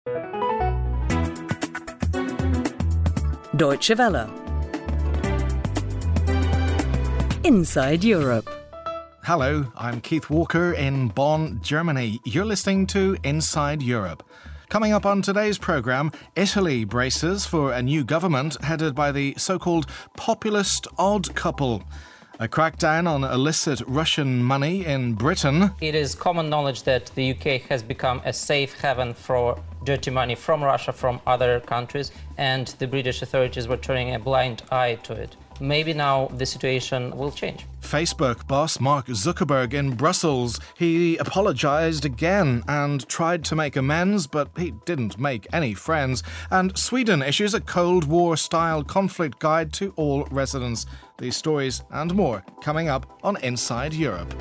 Deutsche Welle. Inside Europe. Hello, I'm Keith Walker in Bonn, Germany. You're listening to Inside Europe. Coming up on today's programme, Italy braces for a new government headed by the so-called populist odd couple. A crackdown on illicit Russian money in Britain. It is common knowledge that the UK has become a safe haven for dirty money from Russia, from other countries, and the British authorities were turning a blind eye to it. Maybe now the situation will change. Facebook boss Mark Zuckerberg in Brussels. He apologised again and tried to make amends, but he didn't make any friends. And Sweden issues a Cold War-style conflict guide to all residents. These stories and more coming up on Inside Europe.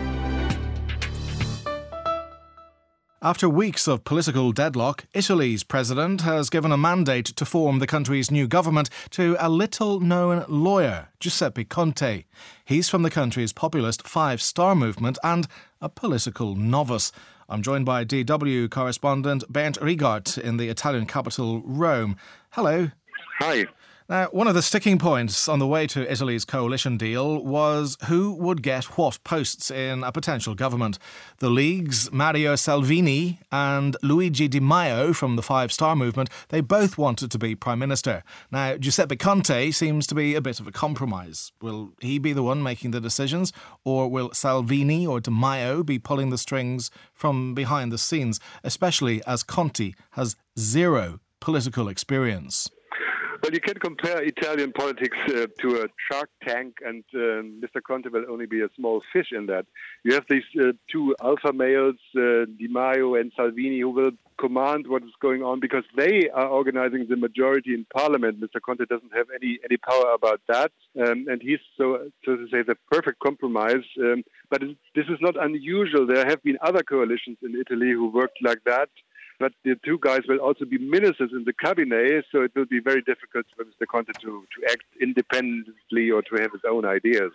After weeks of political deadlock, Italy's president has given a mandate to form the country's new government to a little-known lawyer, Giuseppe Conte. He's from the country's populist Five Star Movement and a political novice. I'm joined by DW correspondent Bernd Riegert in the Italian capital, Rome. Hello. Hi. Now, one of the sticking points on the way to Italy's coalition deal was who would get what posts in a potential government. The League's Mario Salvini and Luigi Di Maio from the Five Star Movement, they both wanted to be Prime Minister. Now, Giuseppe Conte seems to be a bit of a compromise. Will he be the one making the decisions, or will Salvini or Di Maio be pulling the strings from behind the scenes, especially as Conte has zero political experience? Well, you can compare Italian politics to a shark tank, and Mr. Conte will only be a small fish in that. You have these two alpha males, Di Maio and Salvini, who will command what is going on because they are organizing the majority in parliament. Mr. Conte doesn't have any power about that, and he's, so to say, the perfect compromise. But this is not unusual. There have been other coalitions in Italy who worked like that. But the two guys will also be ministers in the cabinet, so it will be very difficult for Mr. Conte to act independently or to have his own ideas.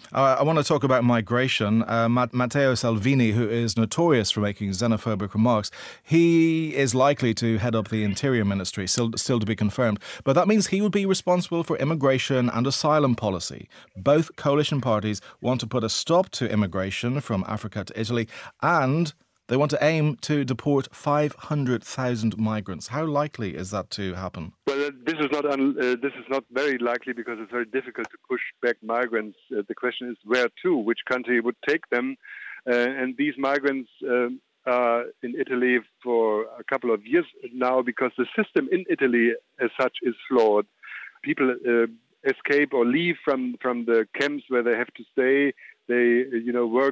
I want to talk about migration. Matteo Salvini, who is notorious for making xenophobic remarks, he is likely to head up the Interior Ministry, still to be confirmed. But that means he would be responsible for immigration and asylum policy. Both coalition parties want to put a stop to immigration from Africa to Italy, and they want to aim to deport 500,000 migrants. How likely is that to happen? Well, this is not very likely because it's very difficult to push back migrants. The question is where to, which country would take them. And these migrants are in Italy for a couple of years now because the system in Italy as such is flawed. People escape or leave from the camps where they have to stay. They, work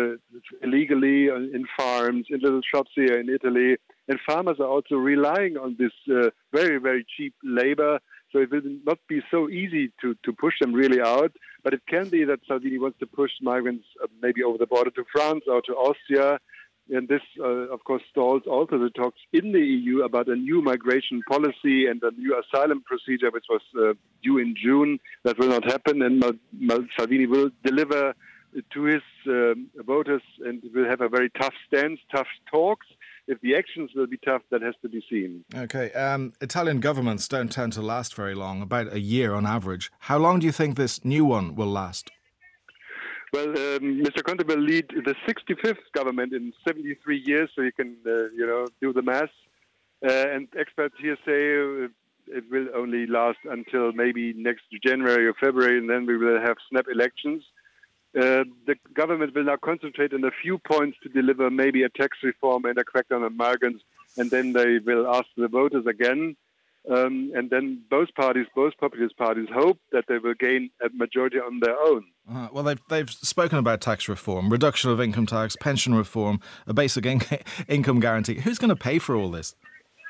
illegally in farms, in little shops here in Italy. And farmers are also relying on this very, very cheap labor. So it will not be so easy to push them really out. But it can be that Salvini wants to push migrants maybe over the border to France or to Austria. And this, of course, stalls also the talks in the EU about a new migration policy and a new asylum procedure, which was due in June. That will not happen. And Salvini will deliver to his voters and will have a very tough stance, tough talks. If the actions will be tough, that has to be seen. Okay. Italian governments don't tend to last very long, about a year on average. How long do you think this new one will last? Well, Mr. Conte will lead the 65th government in 73 years, so you can, do the math. And experts here say it will only last until maybe next January or February, and then we will have snap elections. The government will now concentrate on a few points to deliver maybe a tax reform and a crackdown on migrants, and then they will ask the voters again. And then both populist parties, hope that they will gain a majority on their own. Well, they've spoken about tax reform, reduction of income tax, pension reform, a basic income guarantee. Who's going to pay for all this?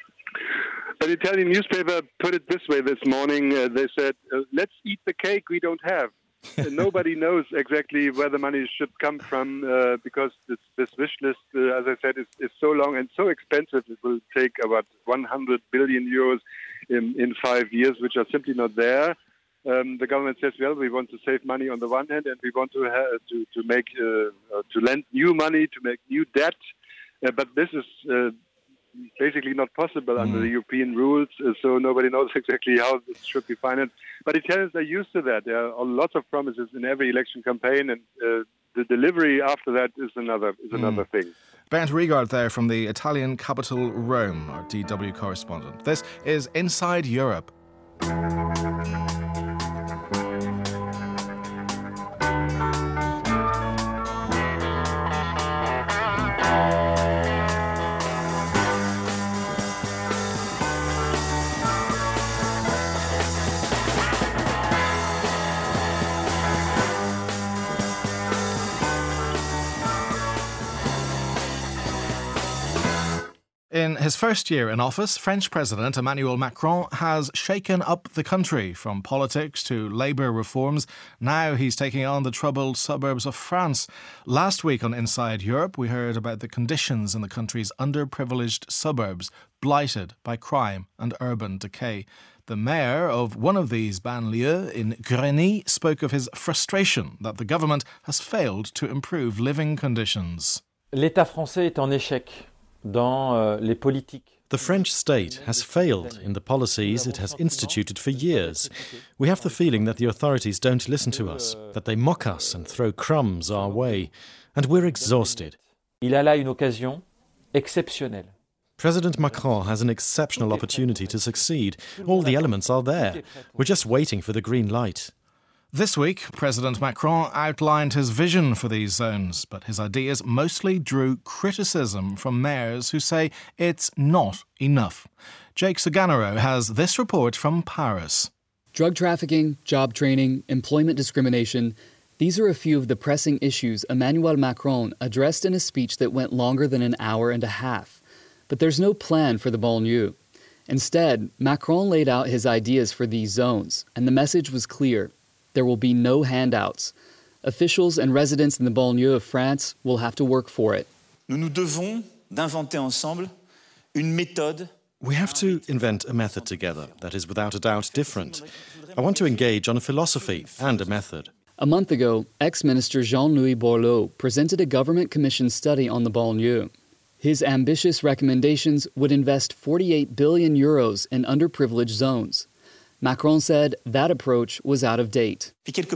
An Italian newspaper put it this way this morning. They said, let's eat the cake we don't have. Nobody knows exactly where the money should come from because this wish list, as I said, is so long and so expensive. It will take about 100 billion euros in 5 years, which are simply not there. The government says, well, we want to save money on the one hand, and we want to lend new money to make new debt. But this is basically not possible under the European rules, so nobody knows exactly how this should be financed. But Italians are used to that. There are lots of promises in every election campaign, and the delivery after that is another thing. Bernd Riegard there from the Italian capital Rome, our DW correspondent. This is Inside Europe. In his first year in office, French President Emmanuel Macron has shaken up the country, from politics to labour reforms. Now he's taking on the troubled suburbs of France. Last week on Inside Europe, we heard about the conditions in the country's underprivileged suburbs, blighted by crime and urban decay. The mayor of one of these banlieues in Grigny spoke of his frustration that the government has failed to improve living conditions. L'État français est en échec. The French state has failed in the policies it has instituted for years. We have the feeling that the authorities don't listen to us, that they mock us and throw crumbs our way, and we're exhausted. Il a là une occasion exceptionnelle. President Macron has an exceptional opportunity to succeed. All the elements are there. We're just waiting for the green light. This week, President Macron outlined his vision for these zones, but his ideas mostly drew criticism from mayors who say it's not enough. Jake Saganaro has this report from Paris. Drug trafficking, job training, employment discrimination, these are a few of the pressing issues Emmanuel Macron addressed in a speech that went longer than an hour and a half. But there's no plan for the banlieue. Instead, Macron laid out his ideas for these zones, and the message was clear. There will be no handouts. Officials and residents in the banlieue of France will have to work for it. We have to invent a method together that is without a doubt different. I want to engage on a philosophy and a method. A month ago, ex-minister Jean-Louis Borloo presented a government-commissioned study on the banlieue. His ambitious recommendations would invest 48 billion euros in underprivileged zones. Macron said that approach was out of date.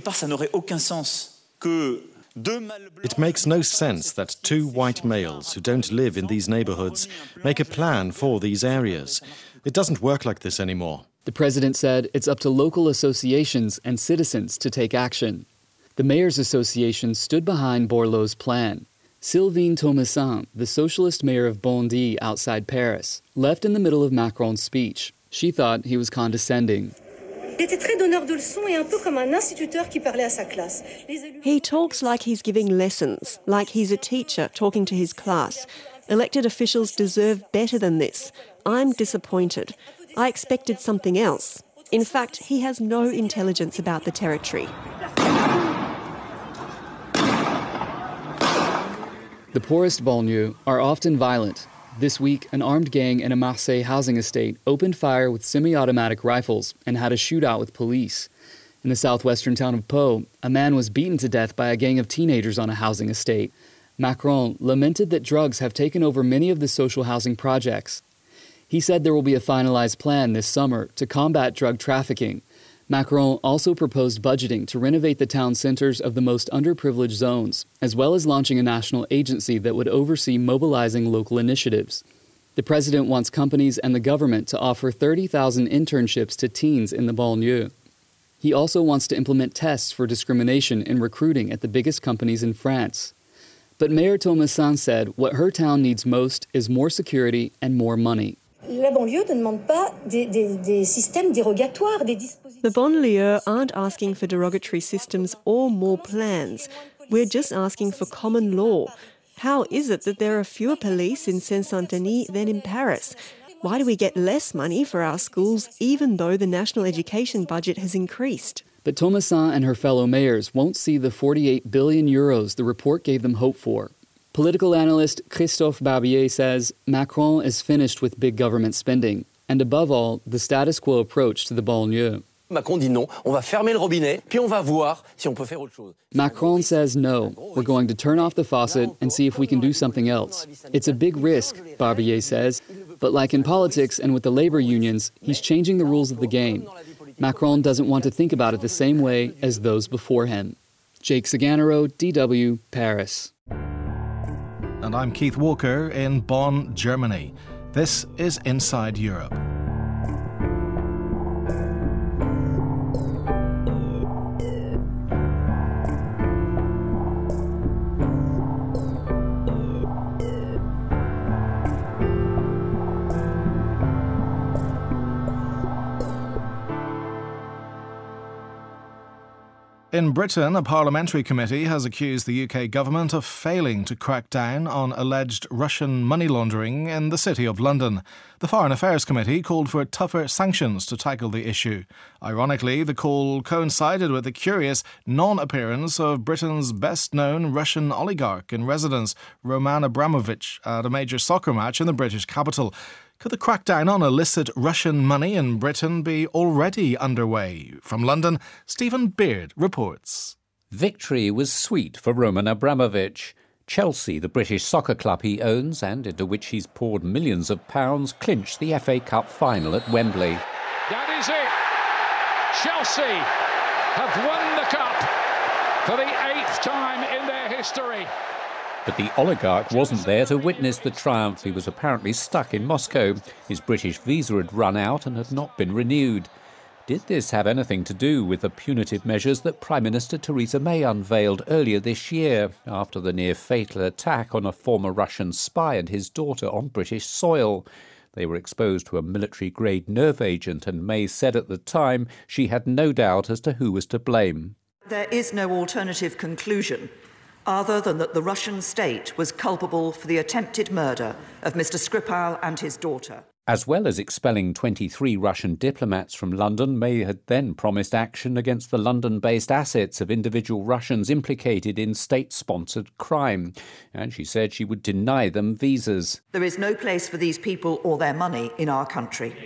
It makes no sense that two white males who don't live in these neighborhoods make a plan for these areas. It doesn't work like this anymore. The president said it's up to local associations and citizens to take action. The Mayors Association stood behind Borloo's plan. Sylvine Thomassin, the socialist mayor of Bondy outside Paris, left in the middle of Macron's speech. She thought he was condescending. He talks like he's giving lessons, like he's a teacher talking to his class. Elected officials deserve better than this. I'm disappointed. I expected something else. In fact, he has no intelligence about the territory. The poorest banlieues are often violent. This week, an armed gang in a Marseille housing estate opened fire with semi-automatic rifles and had a shootout with police. In the southwestern town of Pau, a man was beaten to death by a gang of teenagers on a housing estate. Macron lamented that drugs have taken over many of the social housing projects. He said there will be a finalized plan this summer to combat drug trafficking. Macron also proposed budgeting to renovate the town centers of the most underprivileged zones, as well as launching a national agency that would oversee mobilizing local initiatives. The president wants companies and the government to offer 30,000 internships to teens in the banlieue. He also wants to implement tests for discrimination in recruiting at the biggest companies in France. But Mayor Thomassin said what her town needs most is more security and more money. The banlieue aren't asking for derogatory systems or more plans. We're just asking for common law. How is it that there are fewer police in Seine-Saint-Denis than in Paris? Why do we get less money for our schools even though the national education budget has increased? But Thomassin and her fellow mayors won't see the 48 billion euros the report gave them hope for. Political analyst Christophe Barbier says Macron is finished with big government spending, and above all, the status quo approach to the banlieue. Macron dit non, on va fermer le robinet, puis on va voir si on peut faire autre chose. Macron says no, we're going to turn off the faucet and see if we can do something else. It's a big risk, Barbier says. But like in politics and with the labor unions, he's changing the rules of the game. Macron doesn't want to think about it the same way as those before him. Jake Saganaro, DW, Paris. And I'm Keith Walker in Bonn, Germany. This is Inside Europe. In Britain, a parliamentary committee has accused the UK government of failing to crack down on alleged Russian money laundering in the City of London. The Foreign Affairs Committee called for tougher sanctions to tackle the issue. Ironically, the call coincided with the curious non-appearance of Britain's best-known Russian oligarch in residence, Roman Abramovich, at a major soccer match in the British capital. Could the crackdown on illicit Russian money in Britain be already underway? From London, Stephen Beard reports. Victory was sweet for Roman Abramovich. Chelsea, the British soccer club he owns and into which he's poured millions of pounds, clinched the FA Cup final at Wembley. That is it. Chelsea have won the cup for the 8th time in their history. But the oligarch wasn't there to witness the triumph. He was apparently stuck in Moscow. His British visa had run out and had not been renewed. Did this have anything to do with the punitive measures that Prime Minister Theresa May unveiled earlier this year after the near-fatal attack on a former Russian spy and his daughter on British soil? They were exposed to a military-grade nerve agent, and May said at the time she had no doubt as to who was to blame. There is no alternative conclusion other than that the Russian state was culpable for the attempted murder of Mr. Skripal and his daughter. As well as expelling 23 Russian diplomats from London, May had then promised action against the London-based assets of individual Russians implicated in state-sponsored crime. And she said she would deny them visas. There is no place for these people or their money in our country.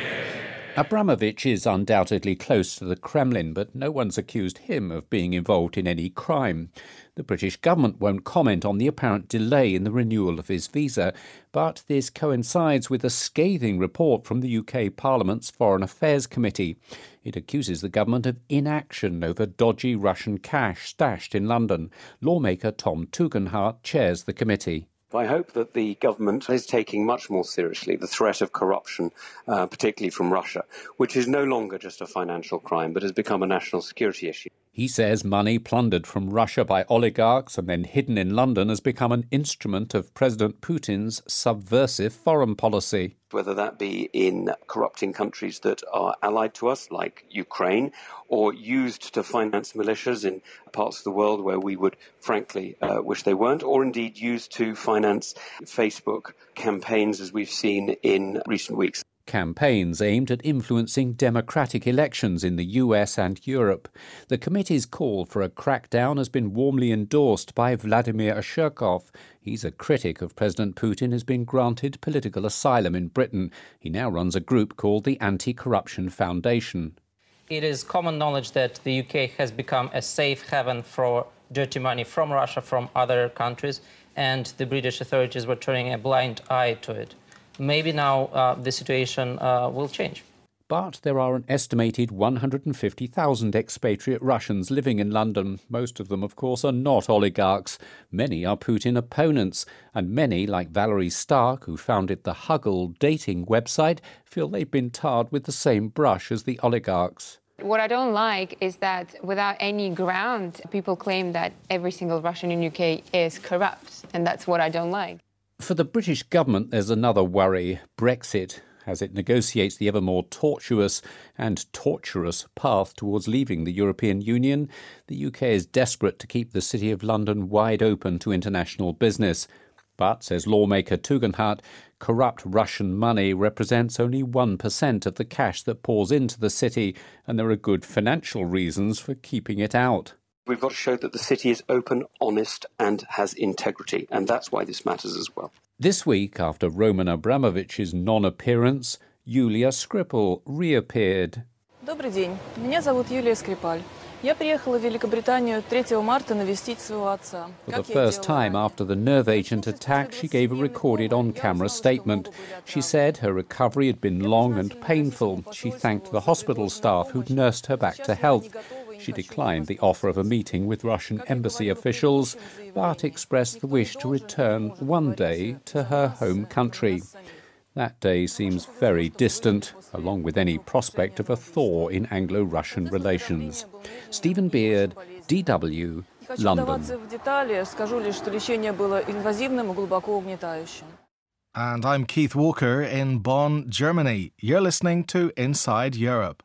Abramovich is undoubtedly close to the Kremlin, but no one's accused him of being involved in any crime. The British government won't comment on the apparent delay in the renewal of his visa, but this coincides with a scathing report from the UK Parliament's Foreign Affairs Committee. It accuses the government of inaction over dodgy Russian cash stashed in London. Lawmaker Tom Tugendhat chairs the committee. I hope that the government is taking much more seriously the threat of corruption, particularly from Russia, which is no longer just a financial crime, but has become a national security issue. He says money plundered from Russia by oligarchs and then hidden in London has become an instrument of President Putin's subversive foreign policy. Whether that be in corrupting countries that are allied to us, like Ukraine, or used to finance militias in parts of the world where we would frankly wish they weren't, or indeed used to finance Facebook campaigns, as we've seen in recent weeks. Campaigns aimed at influencing democratic elections in the US and Europe. The committee's call for a crackdown has been warmly endorsed by Vladimir Ashurkov. He's a critic of President Putin, has been granted political asylum in Britain. He now runs a group called the Anti-Corruption Foundation. It is common knowledge that the UK has become a safe haven for dirty money from Russia, from other countries, and the British authorities were turning a blind eye to it. Maybe now the situation will change. But there are an estimated 150,000 expatriate Russians living in London. Most of them, of course, are not oligarchs. Many are Putin opponents. And many, like Valerie Stark, who founded the Huggle dating website, feel they've been tarred with the same brush as the oligarchs. What I don't like is that without any ground, people claim that every single Russian in UK is corrupt. And that's what I don't like. For the British government, there's another worry, Brexit, as it negotiates the ever more tortuous and torturous path towards leaving the European Union. The UK is desperate to keep the City of London wide open to international business. But, says lawmaker Tugendhat, corrupt Russian money represents only 1% of the cash that pours into the city, and there are good financial reasons for keeping it out. We've got to show that the city is open, honest and has integrity, and that's why this matters as well. This week, after Roman Abramovich's non-appearance, Yulia Skripal reappeared. Добрый день. Меня зовут Юлия Скрипаль. Я приехала в Великобританию 3 марта навестить своего отца. For the first time after the nerve agent attack, she gave a recorded on-camera statement. She said her recovery had been long and painful. She thanked the hospital staff who'd nursed her back to health. She declined the offer of a meeting with Russian embassy officials, but expressed the wish to return one day to her home country. That day seems very distant, along with any prospect of a thaw in Anglo-Russian relations. Stephen Beard, DW, London. And I'm Keith Walker in Bonn, Germany. You're listening to Inside Europe.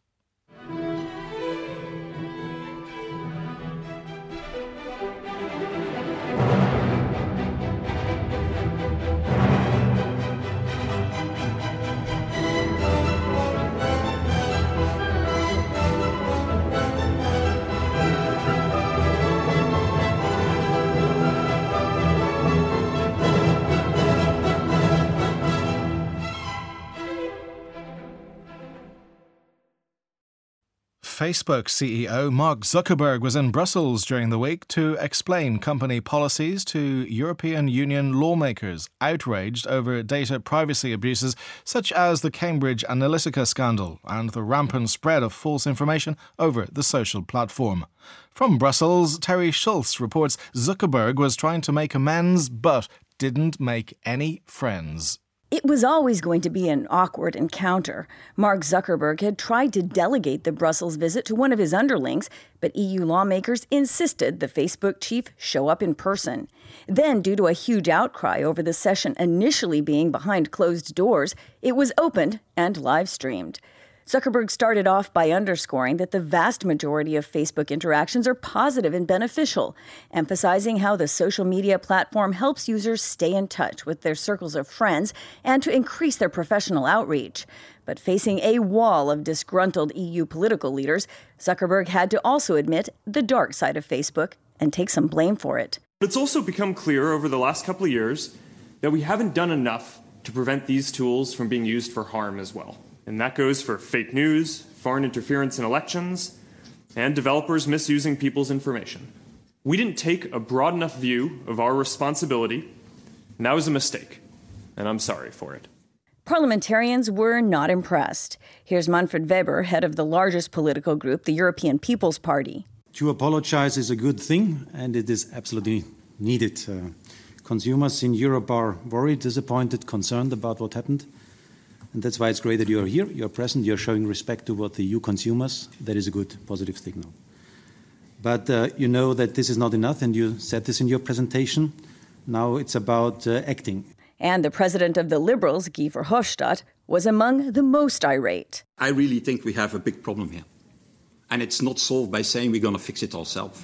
Facebook CEO Mark Zuckerberg was in Brussels during the week to explain company policies to European Union lawmakers outraged over data privacy abuses such as the Cambridge Analytica scandal and the rampant spread of false information over the social platform. From Brussels, Terry Schultz reports Zuckerberg was trying to make amends but didn't make any friends. It was always going to be an awkward encounter. Mark Zuckerberg had tried to delegate the Brussels visit to one of his underlings, but EU lawmakers insisted the Facebook chief show up in person. Then, due to a huge outcry over the session initially being behind closed doors, it was opened and live-streamed. Zuckerberg started off by underscoring that the vast majority of Facebook interactions are positive and beneficial, emphasizing how the social media platform helps users stay in touch with their circles of friends and to increase their professional outreach. But facing a wall of disgruntled EU political leaders, Zuckerberg had to also admit the dark side of Facebook and take some blame for it. It's also become clear over the last couple of years that we haven't done enough to prevent these tools from being used for harm as well. And that goes for fake news, foreign interference in elections, and developers misusing people's information. We didn't take a broad enough view of our responsibility, and that was a mistake, and I'm sorry for it. Parliamentarians were not impressed. Here's Manfred Weber, head of the largest political group, the European People's Party. To apologize is a good thing, and it is absolutely needed. Consumers in Europe are worried, disappointed, concerned about what happened. And that's why it's great that you're here, you're present, you're showing respect toward the EU consumers. That is a good, positive signal. But you know that this is not enough, and you said this in your presentation. Now it's about acting. And the president of the Liberals, Guy Verhofstadt, was among the most irate. I really think we have a big problem here. And it's not solved by saying we're going to fix it ourselves.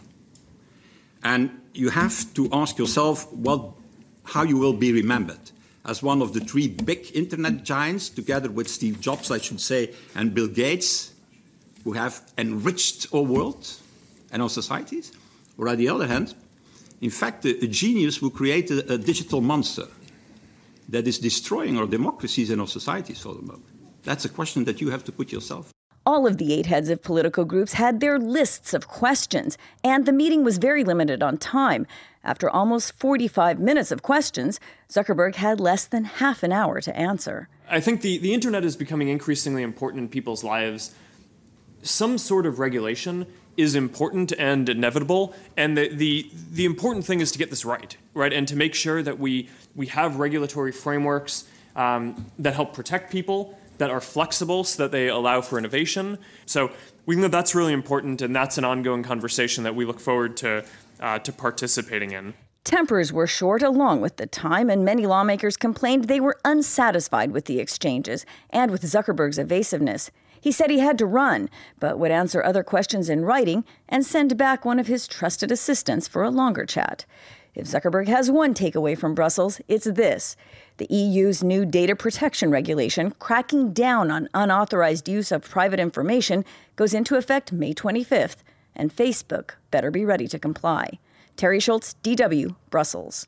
And you have to ask yourself how you will be remembered. As one of the three big internet giants, together with Steve Jobs, I should say, and Bill Gates, who have enriched our world and our societies, or on the other hand, in fact, a genius who created a digital monster that is destroying our democracies and our societies for the moment. That's a question that you have to put yourself. All of the 8 heads of political groups had their lists of questions, and the meeting was very limited on time. After almost 45 minutes of questions, Zuckerberg had less than half an hour to answer. I think the internet is becoming increasingly important in people's lives. Some sort of regulation is important and inevitable, and the important thing is to get this right? And to make sure that we have regulatory frameworks that help protect people, that are flexible so that they allow for innovation. So we think that that's really important, and that's an ongoing conversation that we look forward to participating in. Tempers were short along with the time, and many lawmakers complained they were unsatisfied with the exchanges and with Zuckerberg's evasiveness. He said he had to run, but would answer other questions in writing and send back one of his trusted assistants for a longer chat. If Zuckerberg has one takeaway from Brussels, it's this. The EU's new data protection regulation, cracking down on unauthorized use of private information, goes into effect May 25th, and Facebook better be ready to comply. Terry Schultz, DW, Brussels.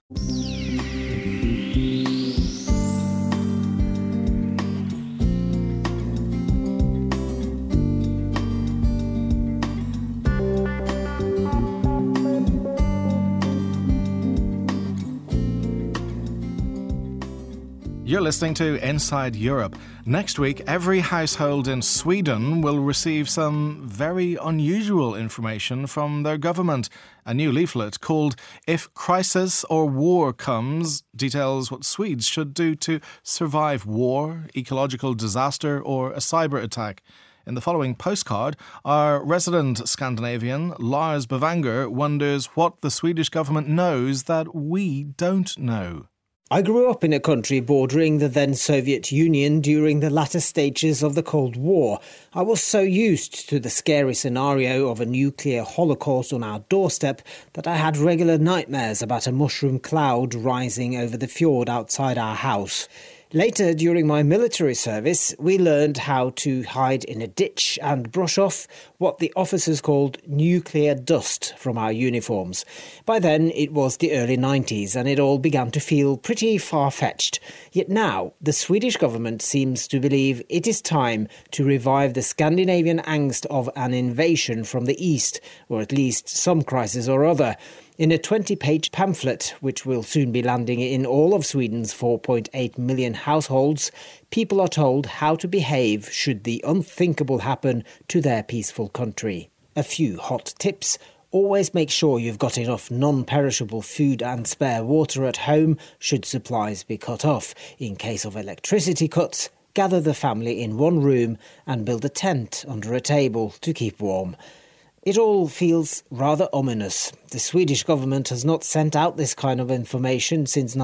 You're listening to Inside Europe. Next week, every household in Sweden will receive some very unusual information from their government. A new leaflet called If Crisis or War Comes details what Swedes should do to survive war, ecological disaster or a cyber attack. In the following postcard, our resident Scandinavian, Lars Bavanger, wonders what the Swedish government knows that we don't know. I grew up in a country bordering the then Soviet Union during the latter stages of the Cold War. I was so used to the scary scenario of a nuclear holocaust on our doorstep that I had regular nightmares about a mushroom cloud rising over the fjord outside our house. Later, during my military service, we learned how to hide in a ditch and brush off what the officers called nuclear dust from our uniforms. By then, it was the early 90s and it all began to feel pretty far-fetched. Yet now, the Swedish government seems to believe it is time to revive the Scandinavian angst of an invasion from the east, or at least some crisis or other. In a 20-page pamphlet, which will soon be landing in all of Sweden's 4.8 million households, people are told how to behave should the unthinkable happen to their peaceful country. A few hot tips. Always make sure you've got enough non-perishable food and spare water at home should supplies be cut off. In case of electricity cuts, gather the family in one room and build a tent under a table to keep warm. It all feels rather ominous. The Swedish government has not sent out this kind of information since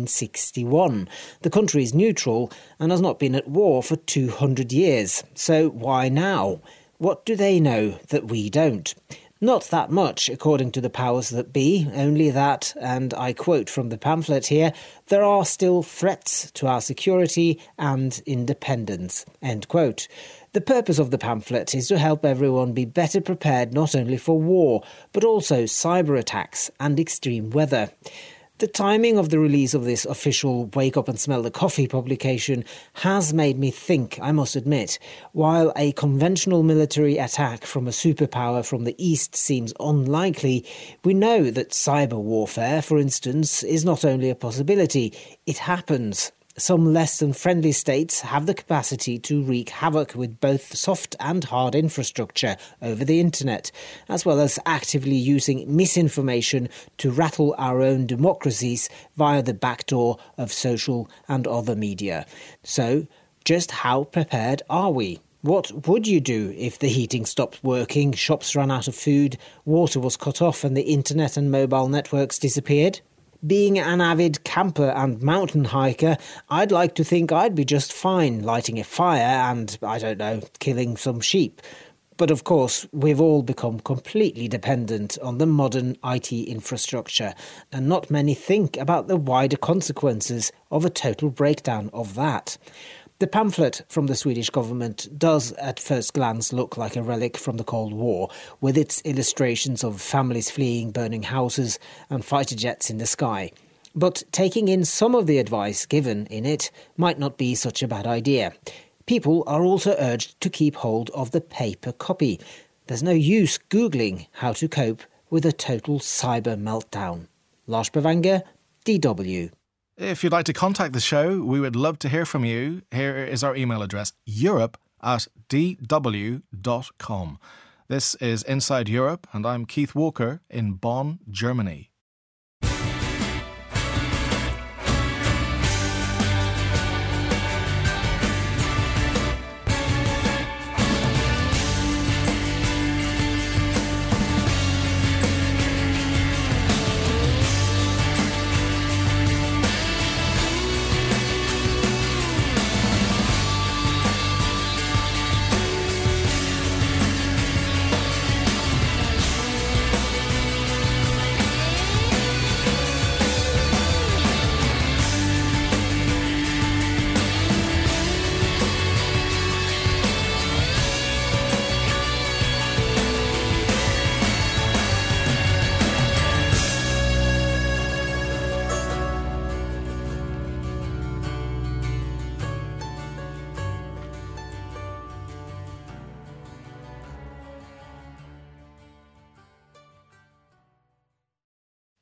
1961. The country is neutral and has not been at war for 200 years. So why now? What do they know that we don't? Not that much, according to the powers that be, only that, and I quote from the pamphlet here, there are still threats to our security and independence, end quote. The purpose of the pamphlet is to help everyone be better prepared not only for war, but also cyber attacks and extreme weather. The timing of the release of this official Wake Up and Smell the Coffee publication has made me think, I must admit. While a conventional military attack from a superpower from the East seems unlikely, we know that cyber warfare, for instance, is not only a possibility, it happens. Some less than friendly states have the capacity to wreak havoc with both soft and hard infrastructure over the internet, as well as actively using misinformation to rattle our own democracies via the back door of social and other media. So, just how prepared are we? What would you do if the heating stopped working, shops ran out of food, water was cut off and the internet and mobile networks disappeared? Being an avid camper and mountain hiker, I'd like to think I'd be just fine lighting a fire and, I don't know, killing some sheep. But of course, we've all become completely dependent on the modern IT infrastructure, and not many think about the wider consequences of a total breakdown of that. The pamphlet from the Swedish government does at first glance look like a relic from the Cold War, with its illustrations of families fleeing burning houses and fighter jets in the sky. But taking in some of the advice given in it might not be such a bad idea. People are also urged to keep hold of the paper copy. There's no use Googling how to cope with a total cyber meltdown. Lars Bavanger, DW. If you'd like to contact the show, we would love to hear from you. Here is our email address, europe@dw.com. This is Inside Europe, and I'm Keith Walker in Bonn, Germany.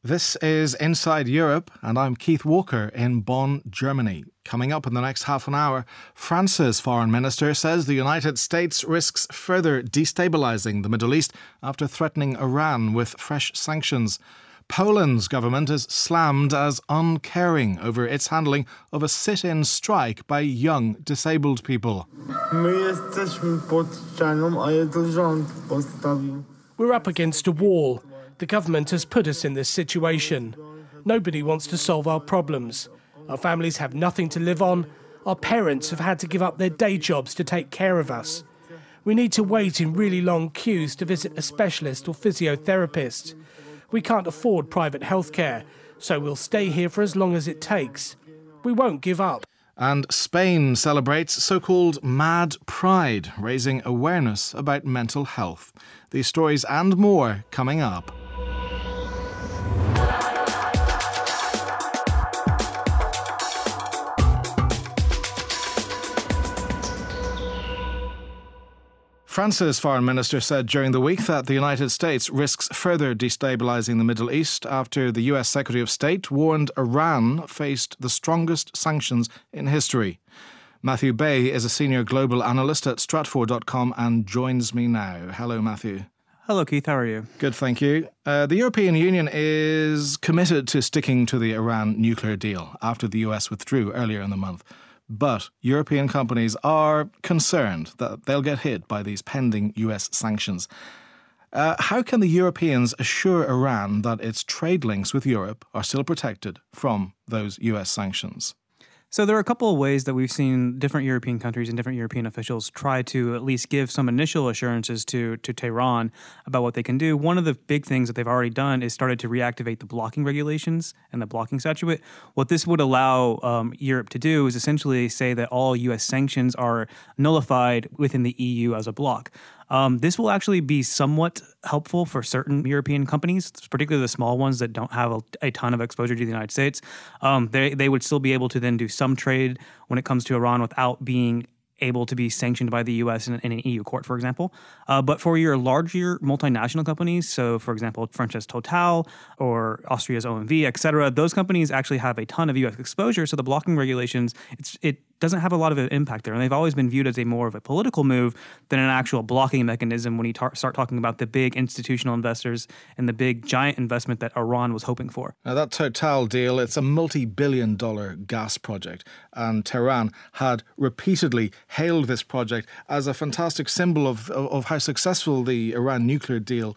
This is Inside Europe, and I'm Keith Walker in Bonn, Germany. Coming up in the next half an hour, France's foreign minister says the United States risks further destabilising the Middle East after threatening Iran with fresh sanctions. Poland's government is slammed as uncaring over its handling of a sit-in strike by young disabled people. We're up against a wall. The government has put us in this situation. Nobody wants to solve our problems. Our families have nothing to live on. Our parents have had to give up their day jobs to take care of us. We need to wait in really long queues to visit a specialist or physiotherapist. We can't afford private healthcare, so we'll stay here for as long as it takes. We won't give up. And Spain celebrates so-called Mad Pride, raising awareness about mental health. These stories and more coming up. France's foreign minister said during the week that the United States risks further destabilising the Middle East after the US Secretary of State warned Iran faced the strongest sanctions in history. Matthew Bay is a senior global analyst at Stratfor.com and joins me now. Hello, Matthew. Hello, Keith. How are you? Good, thank you. The European Union is committed to sticking to the Iran nuclear deal after the US withdrew earlier in the month. But European companies are concerned that they'll get hit by these pending US sanctions. How can the Europeans assure Iran that its trade links with Europe are still protected from those US sanctions? So there are a couple of ways that we've seen different European countries and different European officials try to at least give some initial assurances to Tehran about what they can do. One of the big things that they've already done is started to reactivate the blocking regulations and the blocking statute. What this would allow Europe to do is essentially say that all U.S. sanctions are nullified within the EU as a bloc. This will actually be somewhat helpful for certain European companies, particularly the small ones that don't have a ton of exposure to the United States. They would still be able to then do some trade when it comes to Iran without being able to be sanctioned by the U.S. in an EU court, for example. But for your larger multinational companies, so for example, French's Total or Austria's OMV, et cetera, those companies actually have a ton of U.S. exposure. So the blocking regulations, it doesn't have a lot of an impact there. And they've always been viewed as more of a political move than an actual blocking mechanism when you start talking about the big institutional investors and the big giant investment that Iran was hoping for. Now, that Total deal, it's a multi-billion-dollar gas project. And Tehran had repeatedly hailed this project as a fantastic symbol of how successful the Iran nuclear deal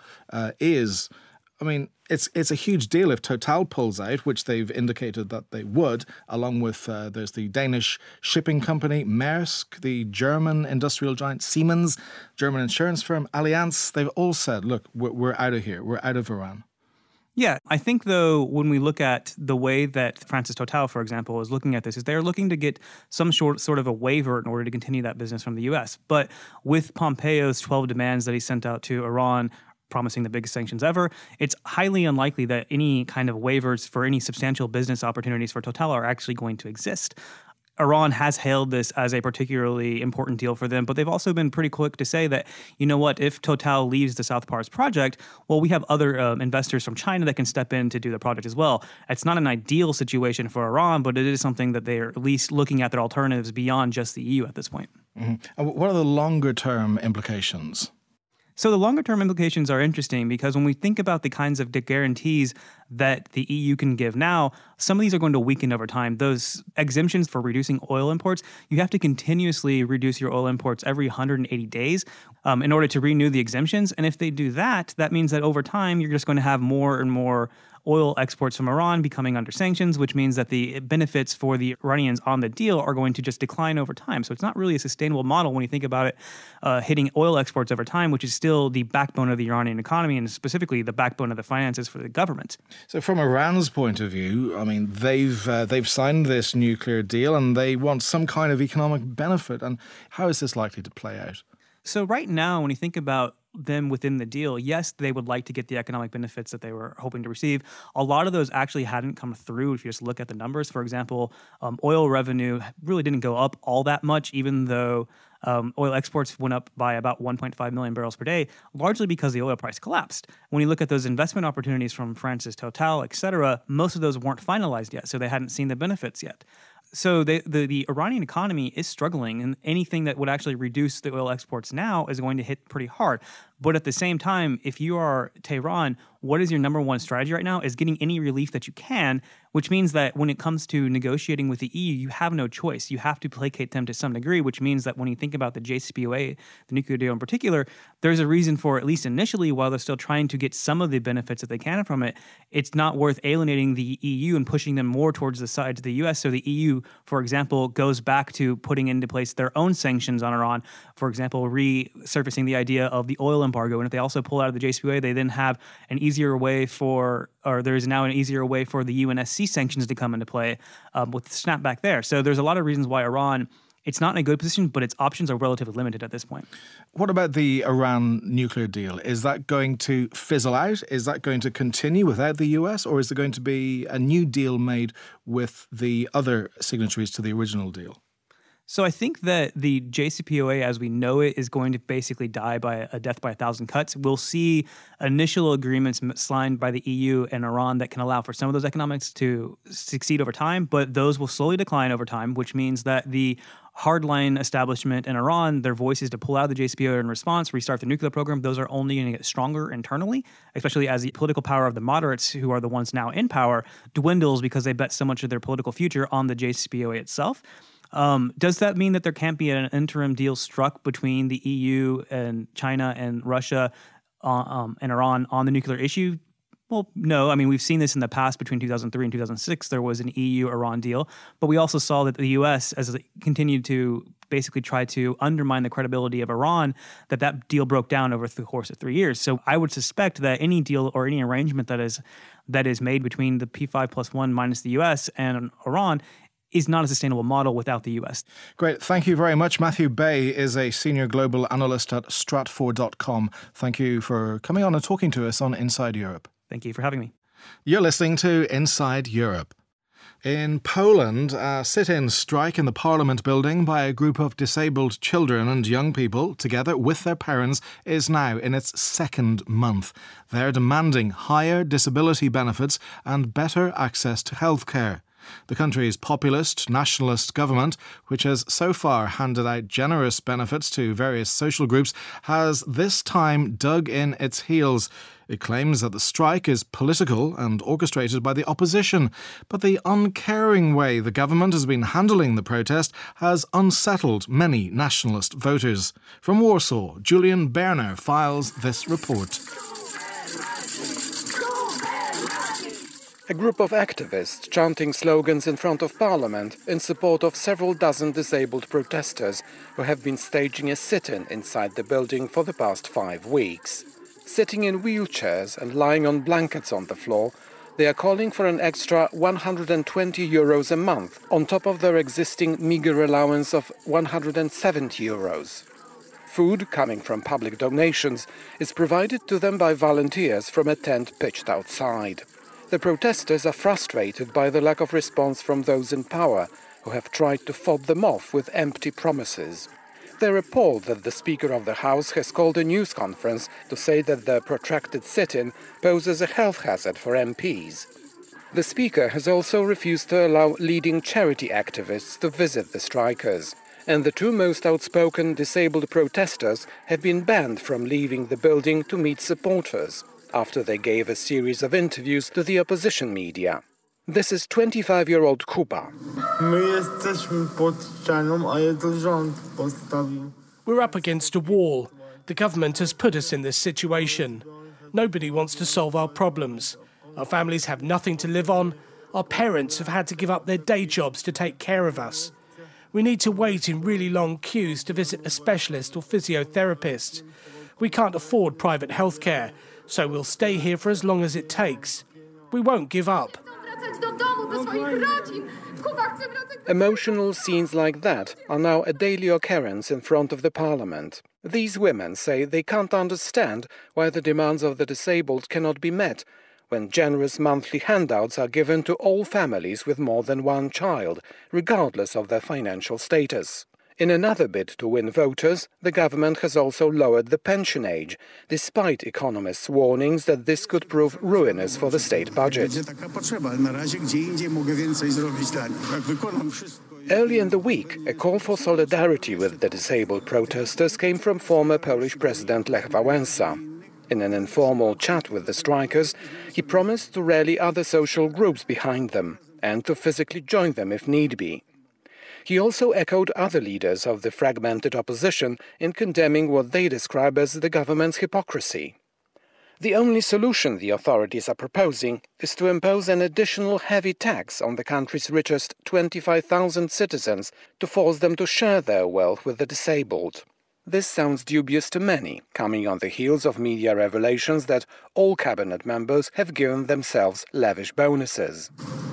is. I mean, it's a huge deal if Total pulls out, which they've indicated that they would, along with there's the Danish shipping company Maersk, the German industrial giant Siemens, German insurance firm Allianz. They've all said, look, we're out of here. We're out of Iran. Yeah, I think, though, when we look at the way that France's Total, for example, is looking at this, is they're looking to get some sort of a waiver in order to continue that business from the U.S. But with Pompeo's 12 demands that he sent out to Iran, promising the biggest sanctions ever, it's highly unlikely that any kind of waivers for any substantial business opportunities for Total are actually going to exist. Iran has hailed this as a particularly important deal for them, but they've also been pretty quick to say that, you know what, if Total leaves the South Pars project, well, we have other investors from China that can step in to do the project as well. It's not an ideal situation for Iran, but it is something that they're at least looking at their alternatives beyond just the EU at this point. Mm-hmm. And what are the longer-term implications? So the longer-term implications are interesting because when we think about the kinds of guarantees that the EU can give now, some of these are going to weaken over time. Those exemptions for reducing oil imports, you have to continuously reduce your oil imports every 180 days in order to renew the exemptions. And if they do that, that means that over time, you're just going to have more and more oil exports from Iran becoming under sanctions, which means that the benefits for the Iranians on the deal are going to just decline over time. So it's not really a sustainable model when you think about it hitting oil exports over time, which is still the backbone of the Iranian economy and specifically the backbone of the finances for the government. So from Iran's point of view, I mean, they've signed this nuclear deal and they want some kind of economic benefit. And how is this likely to play out? So right now, when you think about them within the deal, yes, they would like to get the economic benefits that they were hoping to receive. A lot of those actually hadn't come through if you just look at the numbers. For example, oil revenue really didn't go up all that much, even though oil exports went up by about 1.5 million barrels per day, largely because the oil price collapsed. When you look at those investment opportunities from France's Total, et cetera, most of those weren't finalized yet, so they hadn't seen the benefits yet. So the Iranian economy is struggling, and anything that would actually reduce the oil exports now is going to hit pretty hard. But at the same time, if you are Tehran, what is your number one strategy right now is getting any relief that you can, which means that when it comes to negotiating with the EU, you have no choice. You have to placate them to some degree, which means that when you think about the JCPOA, the nuclear deal in particular, there's a reason for, at least initially, while they're still trying to get some of the benefits that they can from it, it's not worth alienating the EU and pushing them more towards the side of the U.S. So the EU, for example, goes back to putting into place their own sanctions on Iran, for example, resurfacing the idea of the oil embargo. And if they also pull out of the JCPOA, they then have an easier way there's now an easier way for the UNSC sanctions to come into play with the snapback there. So there's a lot of reasons why Iran, it's not in a good position, but its options are relatively limited at this point. What about the Iran nuclear deal? Is that going to fizzle out? Is that going to continue without the US? Or is there going to be a new deal made with the other signatories to the original deal? So I think that the JCPOA as we know it is going to basically die by a death by 1,000 cuts. We'll see initial agreements signed by the EU and Iran that can allow for some of those economics to succeed over time, but those will slowly decline over time, which means that the hardline establishment in Iran, their voice is to pull out of the JCPOA in response, restart the nuclear program. Those are only going to get stronger internally, especially as the political power of the moderates, who are the ones now in power, dwindles because they bet so much of their political future on the JCPOA itself. Does that mean that there can't be an interim deal struck between the EU and China and Russia and Iran on the nuclear issue? Well, no. I mean, we've seen this in the past between 2003 and 2006. There was an EU-Iran deal. But we also saw that the U.S., as it continued to basically try to undermine the credibility of Iran, that deal broke down over the course of 3 years. So I would suspect that any deal or any arrangement that is made between the P5+1 minus the U.S. and Iran is not a sustainable model without the US. Great. Thank you very much. Matthew Bay is a senior global analyst at Stratfor.com. Thank you for coming on and talking to us on Inside Europe. Thank you for having me. You're listening to Inside Europe. In Poland, a sit-in strike in the Parliament building by a group of disabled children and young people, together with their parents, is now in its second month. They're demanding higher disability benefits and better access to healthcare. The country's populist, nationalist government, which has so far handed out generous benefits to various social groups, has this time dug in its heels. It claims that the strike is political and orchestrated by the opposition, but the uncaring way the government has been handling the protest has unsettled many nationalist voters. From Warsaw, Julian Berner files this report. A group of activists chanting slogans in front of Parliament in support of several dozen disabled protesters who have been staging a sit-in inside the building for the past 5 weeks. Sitting in wheelchairs and lying on blankets on the floor, they are calling for an extra €120 a month on top of their existing meagre allowance of €170. Food, coming from public donations, is provided to them by volunteers from a tent pitched outside. The protesters are frustrated by the lack of response from those in power, who have tried to fob them off with empty promises. They're appalled that the Speaker of the House has called a news conference to say that the protracted sit-in poses a health hazard for MPs. The Speaker has also refused to allow leading charity activists to visit the strikers. And the two most outspoken disabled protesters have been banned from leaving the building to meet supporters, after they gave a series of interviews to the opposition media. This is 25-year-old Kuba. We're up against a wall. The government has put us in this situation. Nobody wants to solve our problems. Our families have nothing to live on. Our parents have had to give up their day jobs to take care of us. We need to wait in really long queues to visit a specialist or physiotherapist. We can't afford private healthcare, so we'll stay here for as long as it takes. We won't give up. Emotional scenes like that are now a daily occurrence in front of the parliament. These women say they can't understand why the demands of the disabled cannot be met when generous monthly handouts are given to all families with more than one child, regardless of their financial status. In another bid to win voters, the government has also lowered the pension age, despite economists' warnings that this could prove ruinous for the state budget. Early in the week, a call for solidarity with the disabled protesters came from former Polish President Lech Wałęsa. In an informal chat with the strikers, he promised to rally other social groups behind them and to physically join them if need be. He also echoed other leaders of the fragmented opposition in condemning what they describe as the government's hypocrisy. The only solution the authorities are proposing is to impose an additional heavy tax on the country's richest 25,000 citizens to force them to share their wealth with the disabled. This sounds dubious to many, coming on the heels of media revelations that all cabinet members have given themselves lavish bonuses.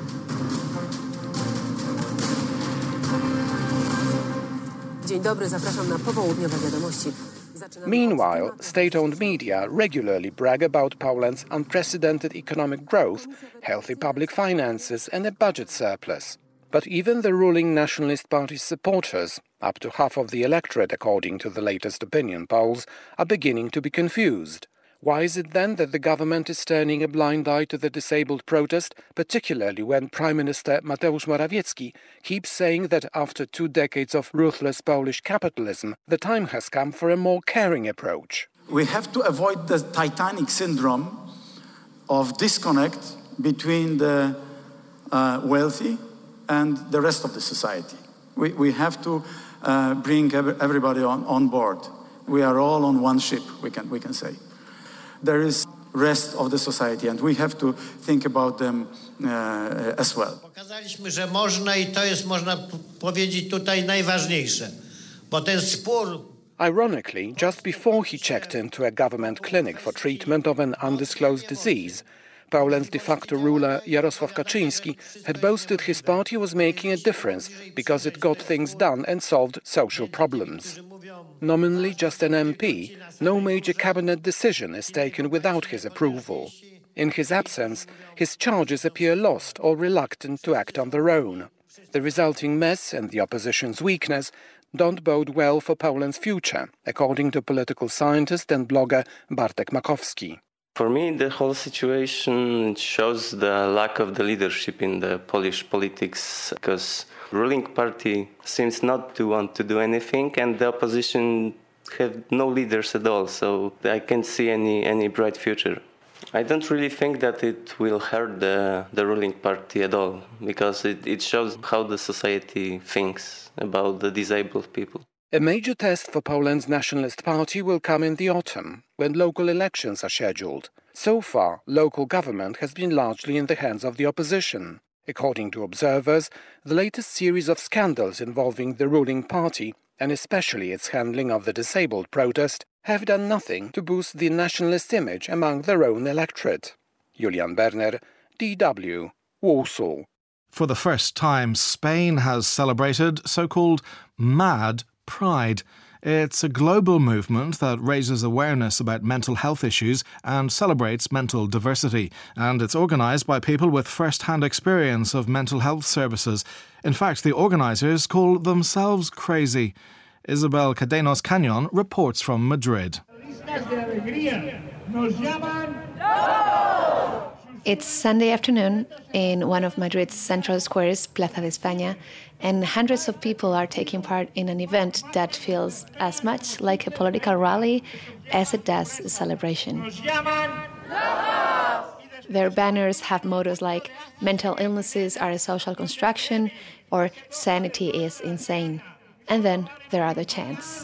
Meanwhile, state-owned media regularly brag about Poland's unprecedented economic growth, healthy public finances and a budget surplus. But even the ruling Nationalist Party's supporters, up to half of the electorate according to the latest opinion polls, are beginning to be confused. Why is it then that the government is turning a blind eye to the disabled protest, particularly when Prime Minister Mateusz Morawiecki keeps saying that after 2 decades of ruthless Polish capitalism, the time has come for a more caring approach? We have to avoid the Titanic syndrome of disconnect between the wealthy and the rest of the society. We have to bring everybody on board. We are all on one ship, we can say. There is rest of the society and we have to think about them as well. Pokazaliśmy, że można i to jest, można powiedzieć, tutaj najważniejsze, bo ten spór. Ironically, just before he checked into a government clinic for treatment of an undisclosed disease, Poland's de facto ruler Jarosław Kaczyński had boasted his party was making a difference because it got things done and solved social problems. Nominally just an MP, no major cabinet decision is taken without his approval. In his absence, his charges appear lost or reluctant to act on their own. The resulting mess and the opposition's weakness don't bode well for Poland's future, according to political scientist and blogger Bartek Makowski. For me, the whole situation shows the lack of the leadership in the Polish politics, because the ruling party seems not to want to do anything and the opposition have no leaders at all, so I can't see any bright future. I don't really think that it will hurt the ruling party at all, because it shows how the society thinks about the disabled people. A major test for Poland's Nationalist Party will come in the autumn, when local elections are scheduled. So far, local government has been largely in the hands of the opposition. According to observers, the latest series of scandals involving the ruling party, and especially its handling of the disabled protest, have done nothing to boost the nationalist image among their own electorate. Julian Berner, DW, Warsaw. For the first time, Spain has celebrated so-called Mad Pride. It's a global movement that raises awareness about mental health issues and celebrates mental diversity. And it's organised by people with first-hand experience of mental health services. In fact, the organisers call themselves crazy. Isabel Cadenas Canyon reports from Madrid. It's Sunday afternoon in one of Madrid's central squares, Plaza de España, and hundreds of people are taking part in an event that feels as much like a political rally as it does a celebration. Their banners have mottos like "Mental illnesses are a social construction" or "Sanity is insane." And then there are the chants.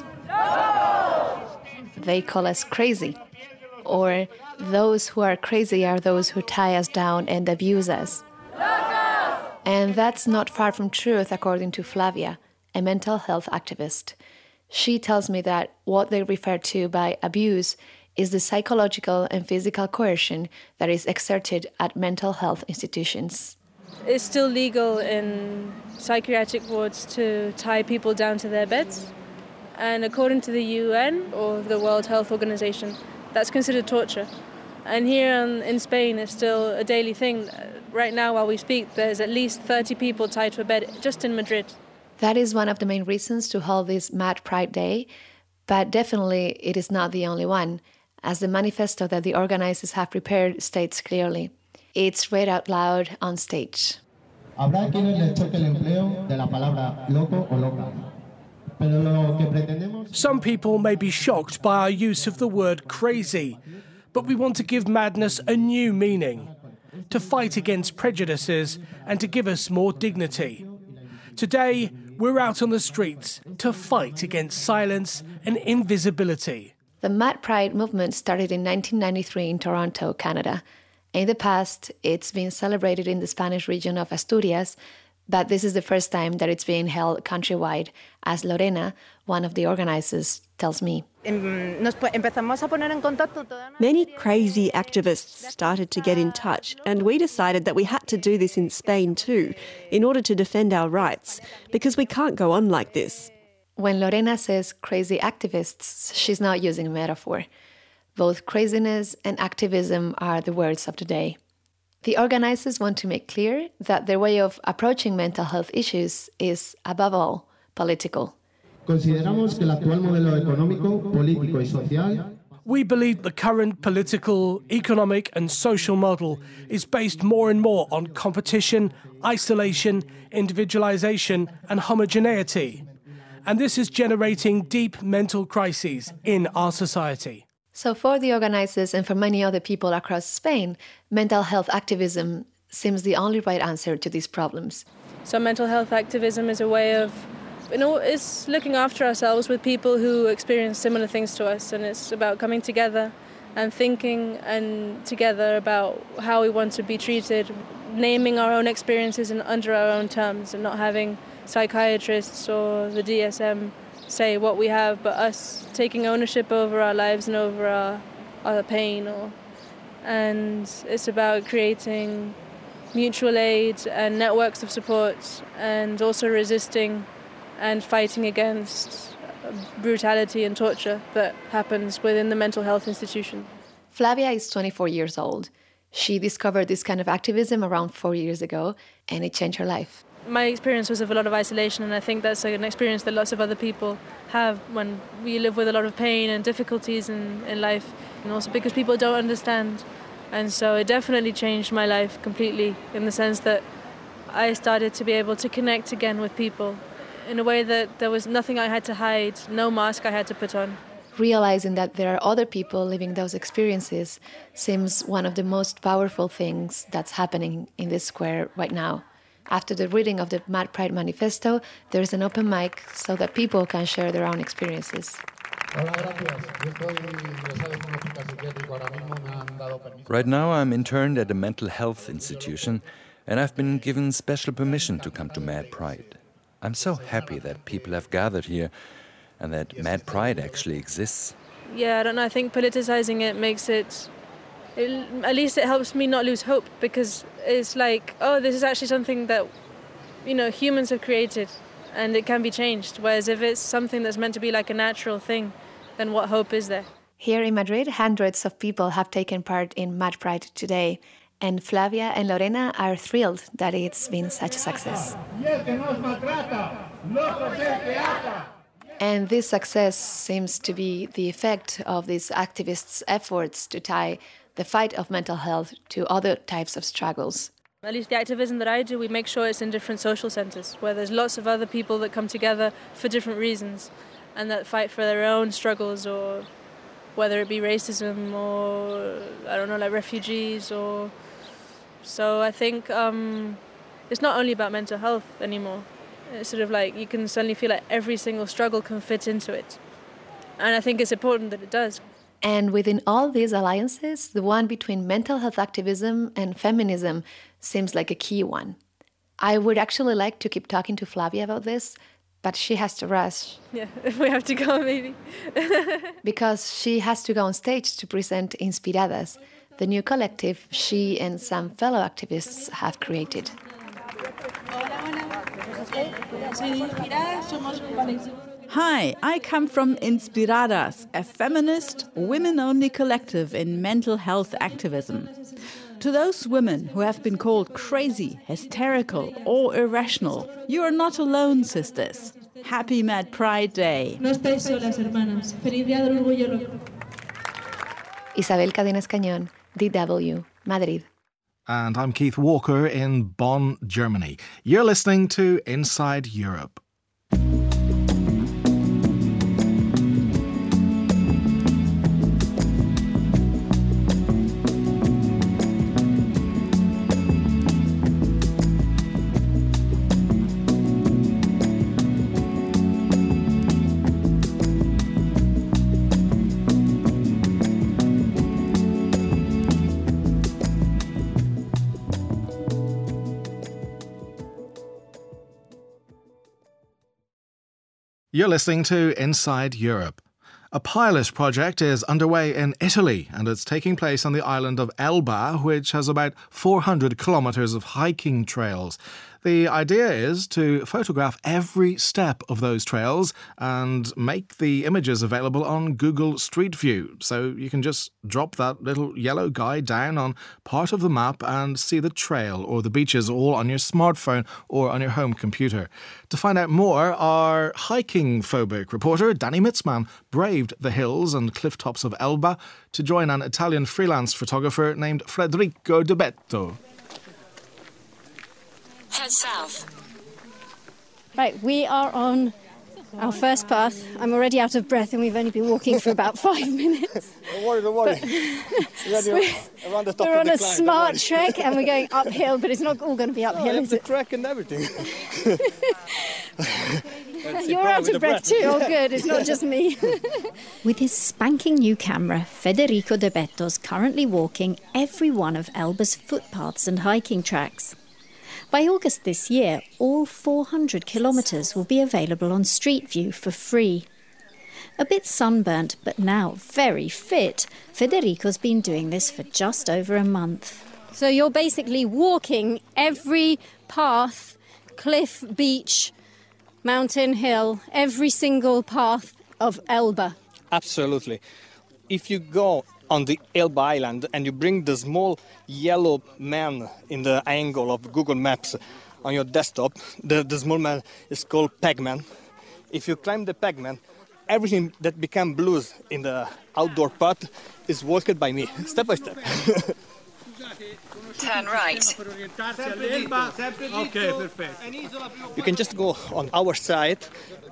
They call us crazy, or those who are crazy are those who tie us down and abuse us. And that's not far from truth, according to Flavia, a mental health activist. She tells me that what they refer to by abuse is the psychological and physical coercion that is exerted at mental health institutions. It's still legal in psychiatric wards to tie people down to their beds. And according to the UN, or the World Health Organization, that's considered torture. And here in Spain, it's still a daily thing. Right now, while we speak, there's at least 30 people tied to a bed just in Madrid. That is one of the main reasons to hold this Mad Pride Day, but definitely it is not the only one, as the manifesto that the organizers have prepared states clearly. It's read out loud on stage. Habrá quienes les choque el empleo de la palabra loco o loca. Some people may be shocked by our use of the word crazy, but we want to give madness a new meaning, to fight against prejudices and to give us more dignity. Today, we're out on the streets to fight against silence and invisibility. The Mad Pride movement started in 1993 in Toronto, Canada. In the past, it's been celebrated in the Spanish region of Asturias, but this is the first time that it's being held countrywide, as Lorena, one of the organizers, tells me. Many crazy activists started to get in touch, and we decided that we had to do this in Spain too, in order to defend our rights, because we can't go on like this. When Lorena says crazy activists, she's not using a metaphor. Both craziness and activism are the words of the day. The organizers want to make clear that their way of approaching mental health issues is, above all, political. Consideramos que el actual modelo económico, político y social. We believe the current political, economic and social model is based more and more on competition, isolation, individualization and homogeneity. And this is generating deep mental crises in our society. So for the organizers and for many other people across Spain, mental health activism seems the only right answer to these problems. So mental health activism is a way of, it's looking after ourselves with people who experience similar things to us, and it's about coming together and thinking and together about how we want to be treated, naming our own experiences and under our own terms, and not having psychiatrists or the DSM say what we have, but us taking ownership over our lives and over our pain. And it's about creating mutual aid and networks of support, and also resisting and fighting against brutality and torture that happens within the mental health institution. Flavia is 24 years old. She discovered this kind of activism around 4 years ago, and it changed her life. My experience was of a lot of isolation, and I think that's an experience that lots of other people have when we live with a lot of pain and difficulties in life, and also because people don't understand. And so it definitely changed my life completely, in the sense that I started to be able to connect again with people in a way that there was nothing I had to hide, no mask I had to put on. Realizing that there are other people living those experiences seems one of the most powerful things that's happening in this square right now. After the reading of the Mad Pride Manifesto, there's an open mic so that people can share their own experiences. Right now I'm interned at a mental health institution, and I've been given special permission to come to Mad Pride. I'm so happy that people have gathered here and that Mad Pride actually exists. Yeah, I don't know, I think politicizing it makes it at least it helps me not lose hope, because it's like, oh, this is actually something that, humans have created and it can be changed. Whereas if it's something that's meant to be like a natural thing, then what hope is there? Here in Madrid, hundreds of people have taken part in Mad Pride today, and Flavia and Lorena are thrilled that it's been such a success. And this success seems to be the effect of these activists' efforts to tie the fight of mental health to other types of struggles. At least the activism that I do, we make sure it's in different social centres, where there's lots of other people that come together for different reasons and that fight for their own struggles, or whether it be racism or, like refugees. So I think it's not only about mental health anymore. It's sort of like you can suddenly feel like every single struggle can fit into it. And I think it's important that it does. And within all these alliances, the one between mental health activism and feminism seems like a key one. I would actually like to keep talking to Flavia about this, but she has to rush. Yeah, if we have to go, maybe. Because she has to go on stage to present Inspiradas, the new collective she and some fellow activists have created. Hi, I come from Inspiradas, a feminist, women-only collective in mental health activism. To those women who have been called crazy, hysterical, or irrational, you are not alone, sisters. Happy Mad Pride Day. No estáis solas, hermanas. Feliz Día del Orgullo. Isabel Cadenas Cañón, DW, Madrid. And I'm Keith Walker in Bonn, Germany. You're listening to Inside Europe. You're listening to Inside Europe. A pilot project is underway in Italy, and it's taking place on the island of Elba, which has about 400 kilometres of hiking trails. The idea is to photograph every step of those trails and make the images available on Google Street View. So you can just drop that little yellow guy down on part of the map and see the trail or the beaches all on your smartphone or on your home computer. To find out more, our hiking-phobic reporter, Danny Mitzman, braved the hills and cliff tops of Elba to join an Italian freelance photographer named Federico De Betto. Head south. Right, we are on our first path. I'm already out of breath and we've only been walking for about 5 minutes. Don't worry. We're on a smart trek and we're going uphill, but it's not all going to be uphill, is it? The track and everything. You're out of breath too. Oh, good. It's not just me. With his spanking new camera, Federico De Betto's currently walking every one of Elba's footpaths and hiking tracks. By August this year, all 400 kilometres will be available on Street View for free. A bit sunburnt, but now very fit, Federico's been doing this for just over a month. So you're basically walking every path, cliff, beach, mountain, hill, every single path of Elba. Absolutely. If you go on the Elba Island and you bring the small yellow man in the angle of Google Maps on your desktop, the small man is called Pac-Man. If you climb the Pac-Man, everything that became blues in the outdoor part is walked by me, step by step. Turn right. Okay, perfect. You can just go on our site,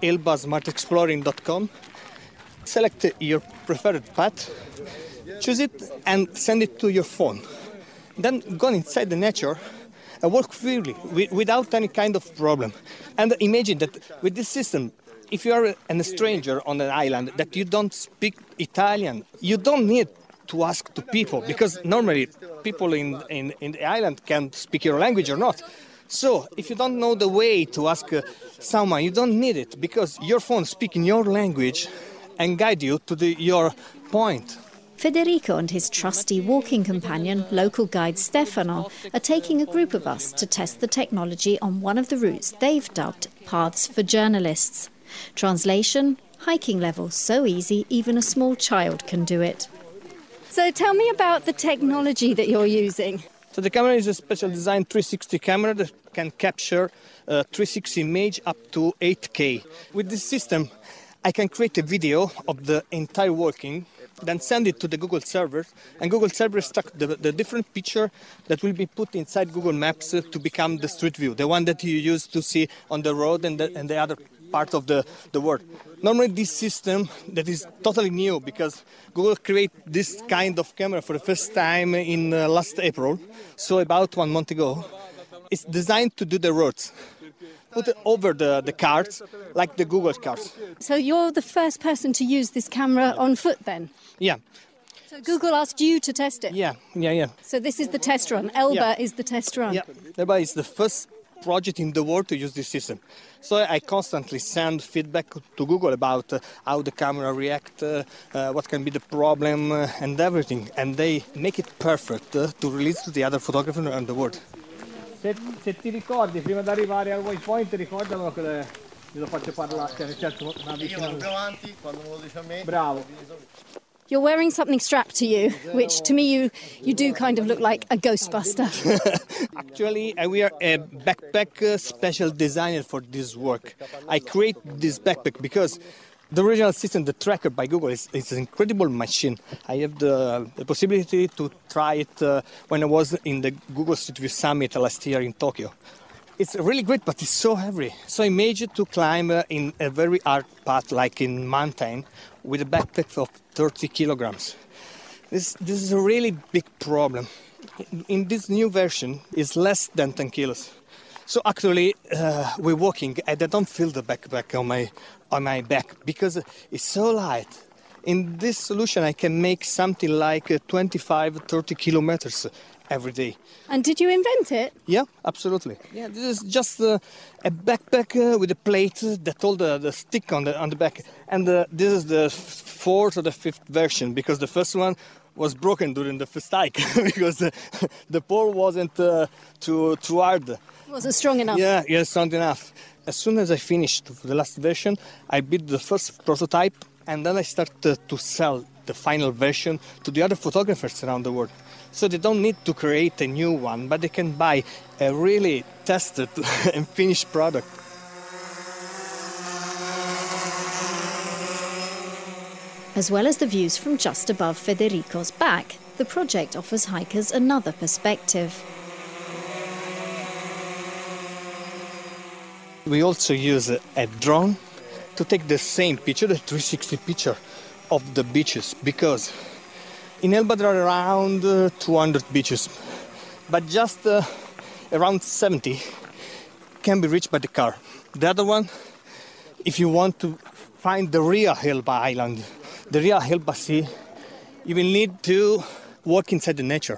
elbasmartexploring.com, select your preferred path, choose it and send it to your phone. Then go inside the nature and walk freely without any kind of problem. And imagine that with this system, if you are a stranger on an island that you don't speak Italian, you don't need to ask to people, because normally people in the island can speak your language or not. So if you don't know the way to ask someone, you don't need it, because your phone speaks in your language and guide you to your point. Federico and his trusty walking companion, local guide Stefano, are taking a group of us to test the technology on one of the routes they've dubbed Paths for Journalists. Translation, hiking level so easy even a small child can do it. So tell me about the technology that you're using. So the camera is a special design 360 camera that can capture 360 image up to 8K. With this system, I can create a video of the entire walking, then send it to the Google server, and Google server stuck the different picture that will be put inside Google Maps to become the Street View, the one that you use to see on the road and the other part of the world. Normally this system that is totally new, because Google created this kind of camera for the first time in last April, so about 1 month ago. It's designed to do the roads, put it over the cars, like the Google cars. So you're the first person to use this camera on foot then? Yeah. So Google asked you to test it? Yeah. So this is the test run. Elba is the test run? Yeah. Elba is the first project in the world to use this system. So I constantly send feedback to Google about how the camera reacts, what can be the problem and everything. And they make it perfect to release to the other photographers around the world. Se ti ricordi, prima di arrivare al waypoint, ricordalo che glielo faccio parlare. Certo, io vado più avanti quando me lo dici a me. Bravo. You're wearing something strapped to you, which to me you do kind of look like a Ghostbuster. Actually, I wear a backpack special designed for this work. I create this backpack because the original system, the tracker by Google, is an incredible machine. I have the possibility to try it when I was in the Google Street View Summit last year in Tokyo. It's really great, but it's so heavy. So I managed to climb in a very hard path, like in mountain, with a backpack of 30 kilograms. This is a really big problem. In this new version, it's less than 10 kilos. So actually, we're walking, and I don't feel the backpack on my back because it's so light. In this solution, I can make something like 25-30 kilometers every day. And did you invent it? Yeah, absolutely. Yeah, this is just a backpack with a plate that hold the stick on the back. And this is the fourth or the fifth version because the first one was broken during the first hike because the pole wasn't too hard. It wasn't strong enough. Yeah, strong enough. As soon as I finished the last version, I built the first prototype and then I started to sell the final version to the other photographers around the world. So they don't need to create a new one, but they can buy a really tested and finished product. As well as the views from just above Federico's back, the project offers hikers another perspective. We also use a drone to take the same picture, the 360 picture of the beaches, because in Elba there are around 200 beaches, but just around 70 can be reached by the car. The other one, if you want to find the real Elba Island, the real Elba Sea, you will need to walk inside the nature.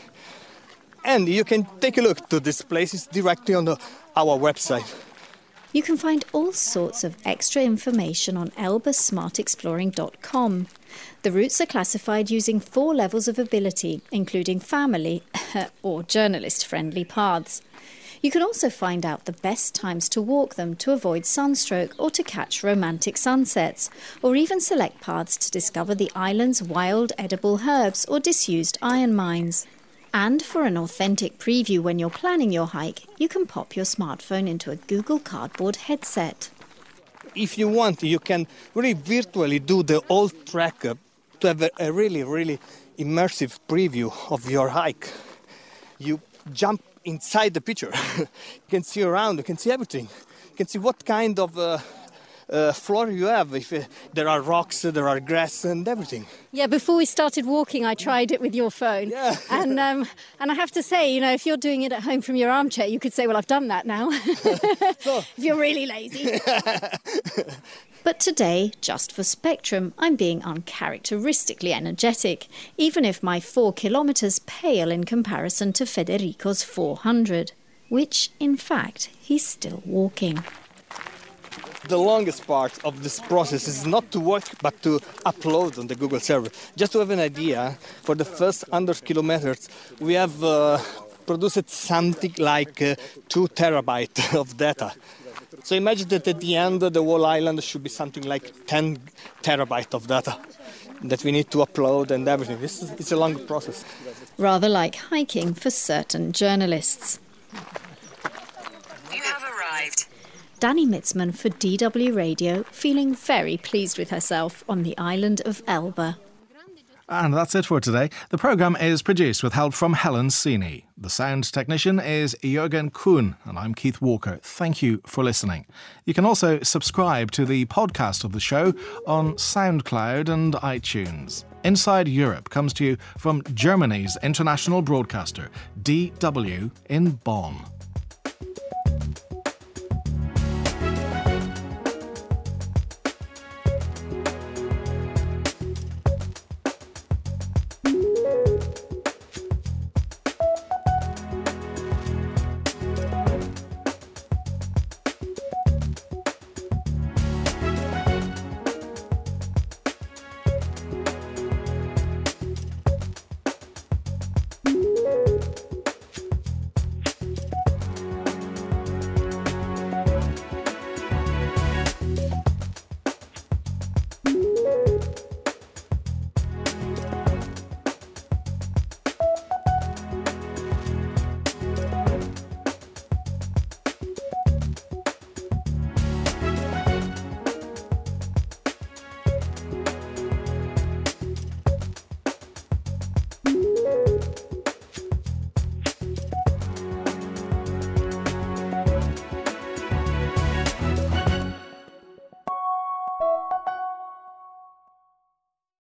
And you can take a look to these places directly on our website. You can find all sorts of extra information on elbasmartexploring.com. The routes are classified using 4 levels of ability, including family or journalist-friendly paths. You can also find out the best times to walk them to avoid sunstroke or to catch romantic sunsets, or even select paths to discover the island's wild edible herbs or disused iron mines. And for an authentic preview when you're planning your hike, you can pop your smartphone into a Google Cardboard headset. If you want, you can really virtually do the whole trek to have a really, really immersive preview of your hike. You jump inside the picture. You can see around, you can see everything. You can see what kind of floor you have, if there are rocks, there are grass and everything. Yeah, before we started walking, I tried it with your phone. Yeah. And I have to say, if you're doing it at home from your armchair, you could say, well, I've done that now. If you're really lazy. But today, just for Spectrum, I'm being uncharacteristically energetic, even if my 4 kilometres pale in comparison to Federico's 400, which, in fact, he's still walking. The longest part of this process is not to work, but to upload on the Google server. Just to have an idea, for the first 100 kilometers, we have produced something like 2 terabytes of data. So imagine that at the end, the whole island should be something like 10 terabytes of data that we need to upload and everything. It's a long process. Rather like hiking for certain journalists. You have arrived. Danny Mitzman for DW Radio, feeling very pleased with herself on the island of Elba. And that's it for today. The programme is produced with help from Helen Sini. The sound technician is Jürgen Kuhn, and I'm Keith Walker. Thank you for listening. You can also subscribe to the podcast of the show on SoundCloud and iTunes. Inside Europe comes to you from Germany's international broadcaster, DW in Bonn.